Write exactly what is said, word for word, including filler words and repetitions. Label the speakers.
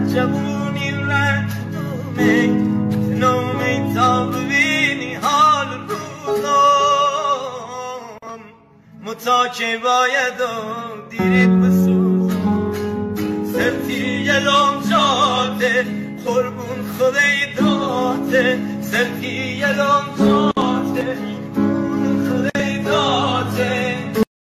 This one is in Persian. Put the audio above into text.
Speaker 1: جوونی رنج نومه نومه تا ببینی حال روزم متا که باید و دیرید بسوز سرتی یلوم جاده قربون خدای داده سرتی یلوم جاده